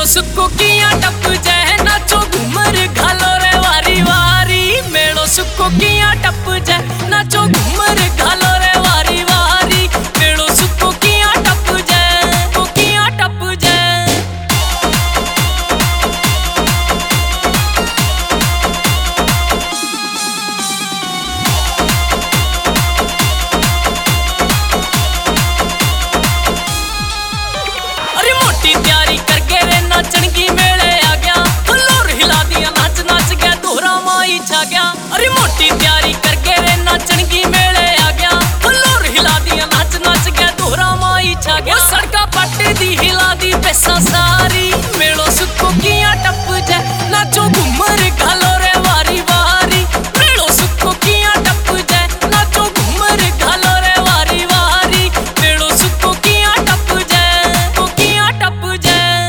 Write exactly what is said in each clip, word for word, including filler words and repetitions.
सुको किया टप जाए नाचो घूमर घालो रे वारी वारी। मेलो सुको किया टप जाए नाचो घूमर घालो रे वारी वारी। मेलो सुको किया टप जाए को किया टप जाए। अरे मोटी तैयारी करके रे नाचन की मेले आ गया। लोर हिला दिया नाच नाच गया दोहरा माई छा गया। अरे मोटी तैयारी करके रे नाचन की मेले आ गया। लोर हिला दिया नाच नाच गया दोहरा माई छा गया। सड़का पट दी हिला दी पैसा सारी। मेलो सुको किया टप जाए नाचो घूमर घालो रे वारी वारी। मेलो सुको किया टप जाए नाचो घूमर घालो रे वारी वारी। मेलो सुको किया टप जाए को किया टप जाए।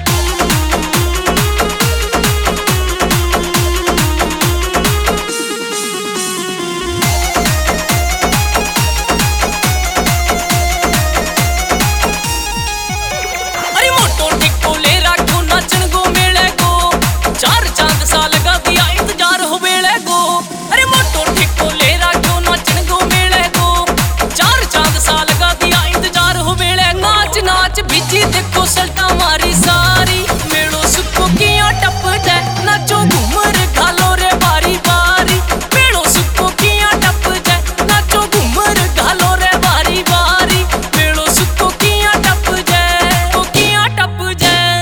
अरे मोटो टिको ले राखो नाचन गो मेले गो। चार चांद सा लगा दिया इंतजार हो बेले गो। अरे मोटो टिको ले राखो नाचन गो मेले गो। चार चांद सा लगा दिया इंतजार हो बेले। नाच नाच बिजी देखो सल्टा मारी सारी। मेलो सुको किया टप जाए नाचो घूमर घालो रे बारी बारी। मेलो सुको किया टप जाए नाचो घूमर घालो रे बारी बारी। मेलो सुको किया टप जाए को किया टप जाए।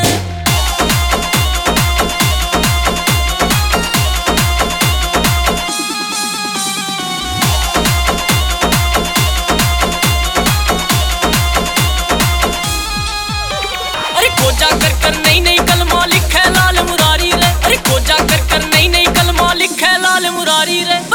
अरे खोजा कर कर नई नई कलमा लिखे लाल मुरारी रे। अरे खोजा कर कर नई नई कलमा लिखे लाल मुरारी रे।